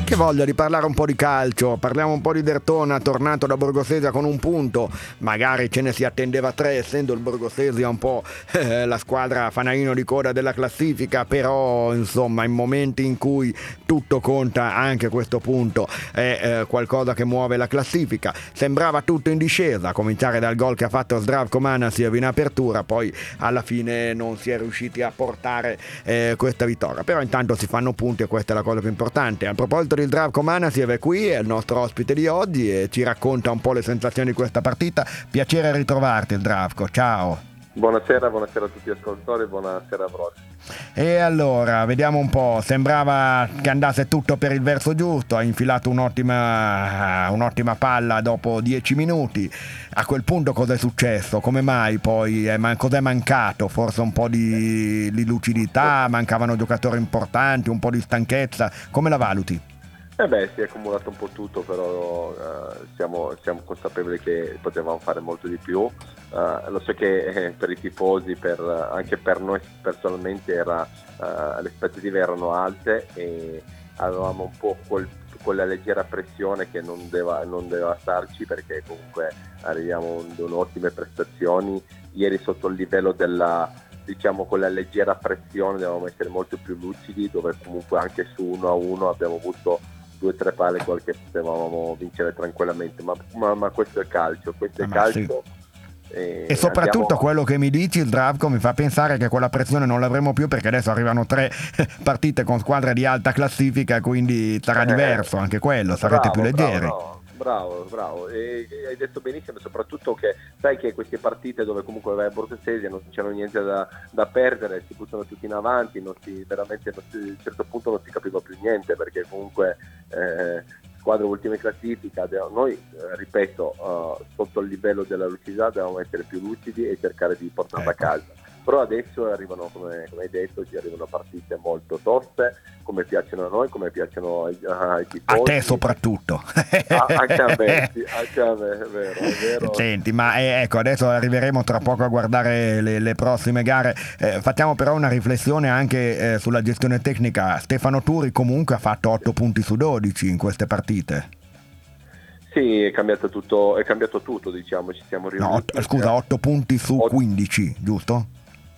Che voglia di parlare un po' di calcio, parliamo un po' di Dertona, tornato da Borgosesia con un punto, magari ce ne si attendeva 3, essendo il Borgosesia un po' la squadra fanalino di coda della classifica, però insomma in momenti in cui tutto conta, anche questo punto è qualcosa che muove la classifica. Sembrava tutto in discesa, a cominciare dal gol che ha fatto Zdravko Manasiev in apertura, poi alla fine non si è riusciti a portare questa vittoria, però intanto si fanno punti e questa è la cosa più importante. A proposito di Zdravko Manasiev è qui, è il nostro ospite di oggi e ci racconta un po' le sensazioni di questa partita. Piacere ritrovarti Zdravko, ciao. Buonasera a tutti gli ascoltatori, buonasera a voi. E allora, vediamo un po', sembrava che andasse tutto per il verso giusto, ha infilato un'ottima palla dopo 10 minuti. A quel punto cosa è successo? Come mai poi? Cos'è mancato? Forse un po' di lucidità, mancavano giocatori importanti, un po' di stanchezza, come la valuti? Si è accumulato un po' tutto, però siamo consapevoli che potevamo fare molto di più. Lo so che per i tifosi, anche per noi personalmente le aspettative erano alte e avevamo un po' quella leggera pressione che non deve starci, perché comunque arriviamo con ottime prestazioni. Ieri sotto il livello con la leggera pressione dovevamo essere molto più lucidi, dove comunque anche su 1-1 abbiamo avuto 2-3 palle che potevamo vincere tranquillamente, ma questo è calcio, Sì. E soprattutto quello che mi dici, Zdravko, mi fa pensare che quella pressione non l'avremo più, perché adesso arrivano 3 partite con squadre di alta classifica, quindi sarà diverso anche quello, sarete più leggeri. Bravo, e hai detto benissimo, soprattutto che sai che queste partite dove comunque vai a Borgosesia non c'era niente da perdere, si buttano tutti in avanti, a un certo punto non si capiva più niente, perché comunque squadra ultima in classifica, noi ripeto, sotto il livello della lucidità dobbiamo essere più lucidi e cercare di portarla a casa. Però adesso arrivano, come hai detto, ci arrivano partite molto toste, come piacciono a noi, come piacciono ai tifosi. A te soprattutto. Anche a me, è vero. Senti, ma ecco, adesso arriveremo tra poco a guardare le prossime gare. Facciamo però una riflessione anche sulla gestione tecnica. Stefano Turi comunque ha fatto 8 punti su 12 in queste partite. Sì, è cambiato tutto, diciamo, ci siamo riuniti. No, scusa, 8 punti su 15, giusto?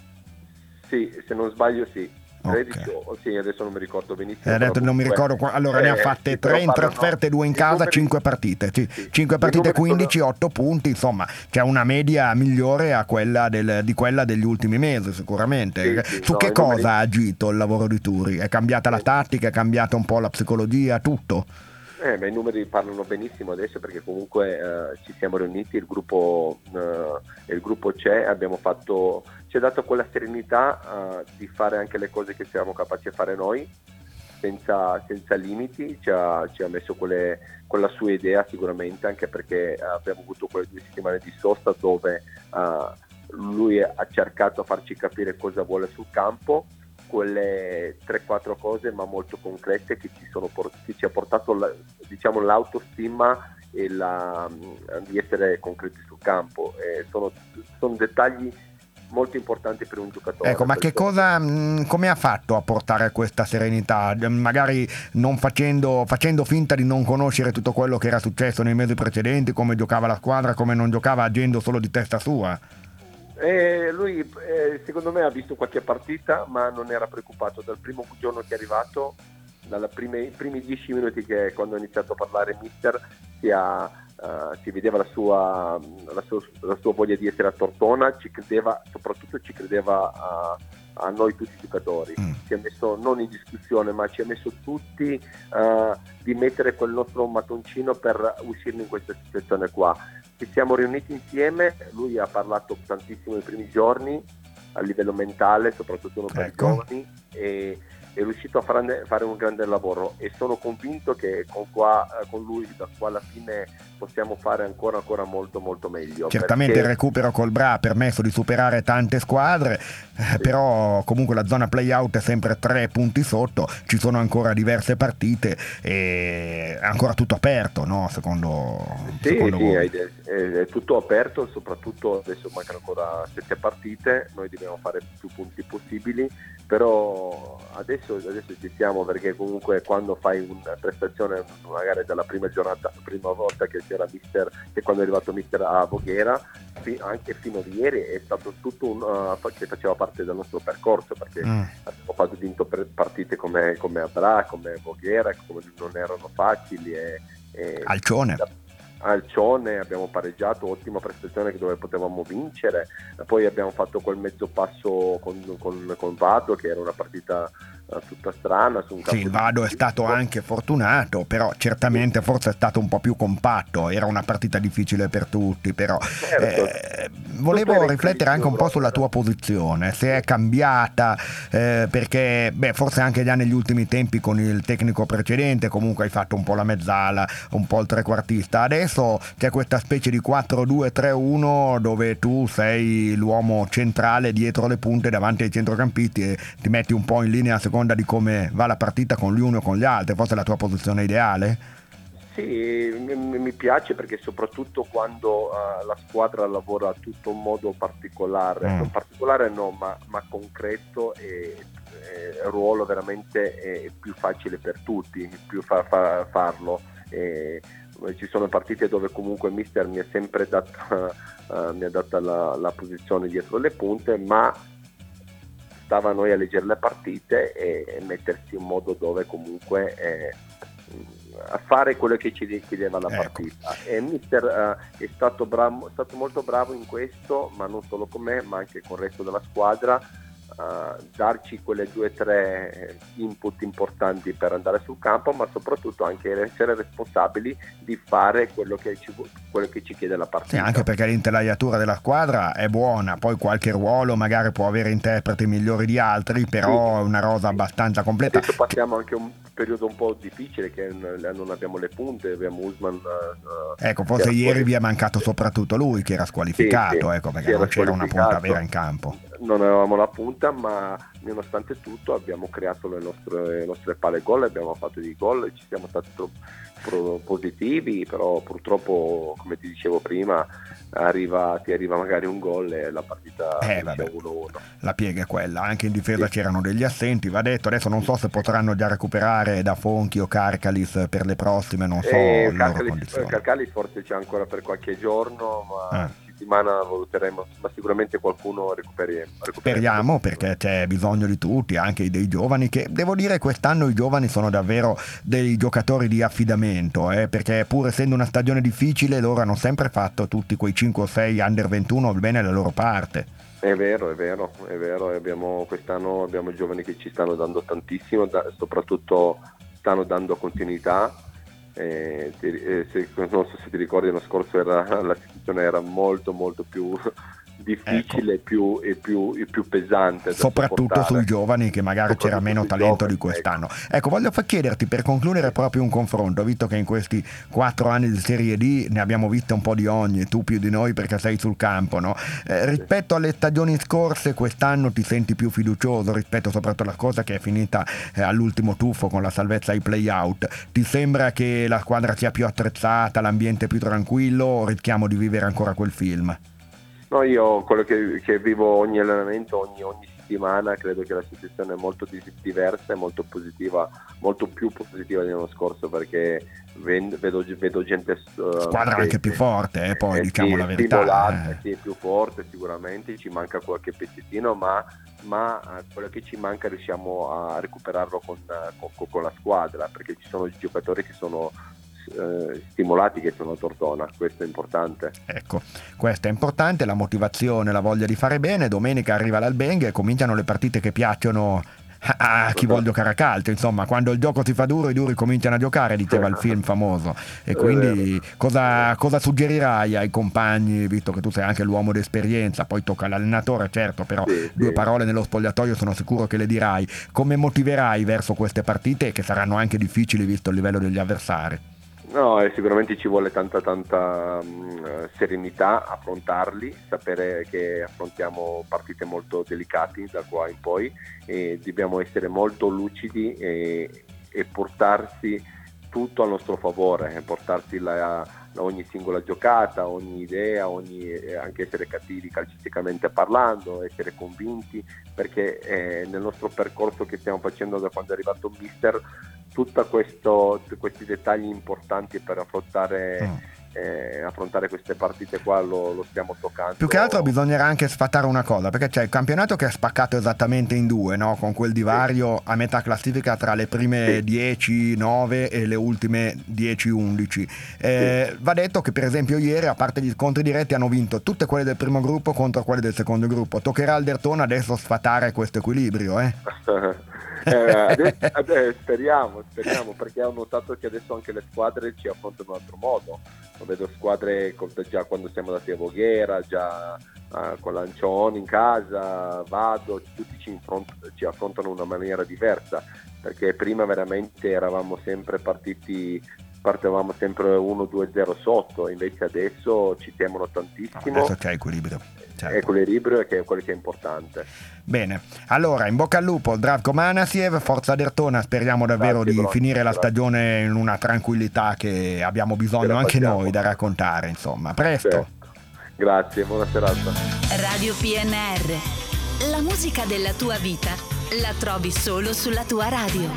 Sì, se non sbaglio sì. Okay. 13 sì, adesso non mi ricordo benissimo. Adesso non mi ricordo. Allora ne ha fatte 3 in trasferte, 2 in casa, 5 partite. 5 partite, 15, 8 punti. Insomma, c'è una media migliore a quella di quella degli ultimi mesi, sicuramente. Su che cosa ha agito il lavoro di Turi? È cambiata la tattica, è cambiata un po' la psicologia, tutto? I numeri parlano benissimo adesso, perché comunque ci siamo riuniti, il gruppo c'è, ci ha dato quella serenità di fare anche le cose che siamo capaci di fare noi, senza limiti, ci ha messo con la sua idea sicuramente, anche perché abbiamo avuto quelle 2 settimane di sosta dove lui ha cercato a farci capire cosa vuole sul campo, quelle 3-4 cose ma molto concrete che ci ha portato l'autostima e di essere concreti sul campo. Sono dettagli molto importanti per un giocatore. Ecco, ma come ha fatto a portare questa serenità? Magari non facendo finta di non conoscere tutto quello che era successo nei mesi precedenti, come giocava la squadra, come non giocava, agendo solo di testa sua? Lui secondo me ha visto qualche partita, ma non era preoccupato. Dal primo giorno che è arrivato, i primi 10 minuti, che quando ha iniziato a parlare mister, si vedeva la sua voglia di essere a Tortona, ci credeva, soprattutto ci credeva a noi tutti i giocatori. Ci ha messo non in discussione, ma ci ha messo tutti di mettere quel nostro mattoncino per uscirne in questa situazione qua. Ci siamo riuniti insieme, lui ha parlato tantissimo nei primi giorni a livello mentale, soprattutto per i giovani, e è riuscito a fare un grande lavoro, e sono convinto che con lui da qua alla fine possiamo fare ancora molto molto meglio. Certamente perché... il recupero col Bra ha permesso di superare tante squadre, però comunque la zona play-out è sempre 3 punti sotto, ci sono ancora diverse partite e è ancora tutto aperto, no? Secondo voi? È tutto aperto, soprattutto adesso mancano ancora 7 partite, noi dobbiamo fare più punti possibili, però adesso ci siamo, perché comunque quando fai una prestazione magari dalla prima giornata, prima volta che c'era Mister, che quando è arrivato Mister a Voghera, anche fino a ieri è stato tutto che faceva parte del nostro percorso, perché abbiamo vinto partite come Abra, come Voghera, come non erano facili, Alcione abbiamo pareggiato, ottima prestazione dove potevamo vincere, poi abbiamo fatto quel mezzo passo con Vado, che era una partita tutta strana su un campo. Sì, il Vado è stato anche fortunato, però certamente forse è stato un po' più compatto, era una partita difficile per tutti, però volevo riflettere anche un po' sulla tua posizione, se è cambiata, perché forse anche già negli ultimi tempi con il tecnico precedente comunque hai fatto un po' la mezzala, un po' il trequartista, adesso c'è questa specie di 4-2-3-1 dove tu sei l'uomo centrale dietro le punte davanti ai centrocampisti e ti metti un po' in linea a seconda di come va la partita con gli uni o con gli altri. Forse è la tua posizione ideale? Sì, mi piace, perché soprattutto quando la squadra lavora tutto in modo particolare, non particolare no, ma concreto, e il ruolo veramente è più facile per tutti, più farlo. Ci sono partite dove comunque il mister mi ha sempre data la posizione dietro le punte, ma stava a noi a leggere le partite e mettersi in modo dove comunque a fare quello che ci chiedeva la partita. E il mister è stato molto bravo in questo, ma non solo con me, ma anche con il resto della squadra, darci quelle 2 o 3 input importanti per andare sul campo, ma soprattutto anche essere responsabili di fare quello che ci chiede la partita. Sì, anche perché l'intelaiatura della squadra è buona, poi qualche ruolo magari può avere interpreti migliori di altri, però è una rosa abbastanza completa. Adesso passiamo anche un periodo un po' difficile, che non abbiamo le punte, abbiamo Usman. Ecco, forse ieri vi è mancato soprattutto lui, che era squalificato, perché non c'era una punta vera in campo. Non avevamo la punta, ma nonostante tutto abbiamo creato le nostre palle gol, abbiamo fatto dei gol, ci siamo stati positivi, però purtroppo, come ti dicevo prima, ti arriva magari un gol e la partita finisce 1-1. La piega è quella, anche in difesa c'erano degli assenti, va detto. Adesso non so se potranno già recuperare da Fonchi o Carcalis per le prossime, non so le loro condizioni. Carcalis forse c'è ancora per qualche giorno, ma settimana valuteremo, ma sicuramente qualcuno recuperiamo. Speriamo, perché c'è bisogno di tutti, anche dei giovani, che devo dire quest'anno i giovani sono davvero dei giocatori di affidamento, perché pur essendo una stagione difficile loro hanno sempre fatto tutti quei 5 o 6 under 21 bene la loro parte. È vero, quest'anno abbiamo giovani che ci stanno dando tantissimo, soprattutto stanno dando continuità. Non so se ti ricordi, l'anno scorso la situazione era molto molto più difficile e più pesante, soprattutto sui giovani, che magari c'era meno talento di quest'anno. Ecco, voglio chiederti, per concludere proprio un confronto, visto che in questi 4 anni di Serie D ne abbiamo viste un po' di ogni, tu più di noi perché sei sul campo, no? Rispetto alle stagioni scorse, quest'anno ti senti più fiducioso rispetto soprattutto alla cosa che è finita all'ultimo tuffo con la salvezza ai play-out? Ti sembra che la squadra sia più attrezzata, l'ambiente più tranquillo, o rischiamo di vivere ancora quel film? No, io quello che vivo ogni allenamento, ogni settimana, credo che la situazione è molto diversa e molto positiva, molto più positiva dell'anno scorso, perché vedo gente squadra anche più forte, poi diciamo la verità, stimolata, sì, più forte sicuramente, ci manca qualche pezzettino, ma quello che ci manca riusciamo a recuperarlo con la squadra, perché ci sono giocatori che sono stimolati, che sono a Tortona. Questo è importante. Ecco, questo è importante, la motivazione, la voglia di fare bene. Domenica arriva l'Albenghe e cominciano le partite che piacciono a chi vuol giocare a calcio. Insomma, quando il gioco si fa duro, i duri cominciano a giocare, diceva il film famoso. E quindi cosa suggerirai ai compagni, visto che tu sei anche l'uomo d'esperienza? Poi tocca all'allenatore, certo, però due parole nello spogliatoio sono sicuro che le dirai. Come motiverai verso queste partite, che saranno anche difficili visto il livello degli avversari? No, sicuramente ci vuole tanta serenità affrontarli, sapere che affrontiamo partite molto delicate da qua in poi, e dobbiamo essere molto lucidi e portarsi tutto a nostro favore, portarsi ogni singola giocata, ogni idea, anche essere cattivi calcisticamente parlando, essere convinti, perché nel nostro percorso che stiamo facendo da quando è arrivato il mister, tutti questi dettagli importanti per affrontare queste partite qua lo stiamo toccando. Più che altro bisognerà anche sfatare una cosa, perché c'è il campionato che è spaccato esattamente in due, no? Con quel divario a metà classifica tra le prime 10, 9 e le ultime 10, 11. Va detto che per esempio ieri, a parte gli scontri diretti, hanno vinto tutte quelle del primo gruppo contro quelle del secondo gruppo. Toccherà al Derthona adesso sfatare questo equilibrio, speriamo, perché ho notato che adesso anche le squadre ci affrontano in un altro modo. Lo vedo squadre già quando siamo andati a Voghera, già con Lancioni in casa, Vado, tutti ci affrontano in una maniera diversa, perché prima veramente eravamo sempre partivamo sempre 1-2-0 sotto, invece adesso ci temono tantissimo. Adesso c'è equilibrio. Certo. Equilibrio che è quello che è importante. Bene, allora in bocca al lupo Zdravko Manasiev, forza Derthona, speriamo davvero di finire la stagione in una tranquillità che abbiamo bisogno anche noi da raccontare, insomma. Presto. Certo. Grazie, buona serata. Radio PNR, la musica della tua vita la trovi solo sulla tua radio.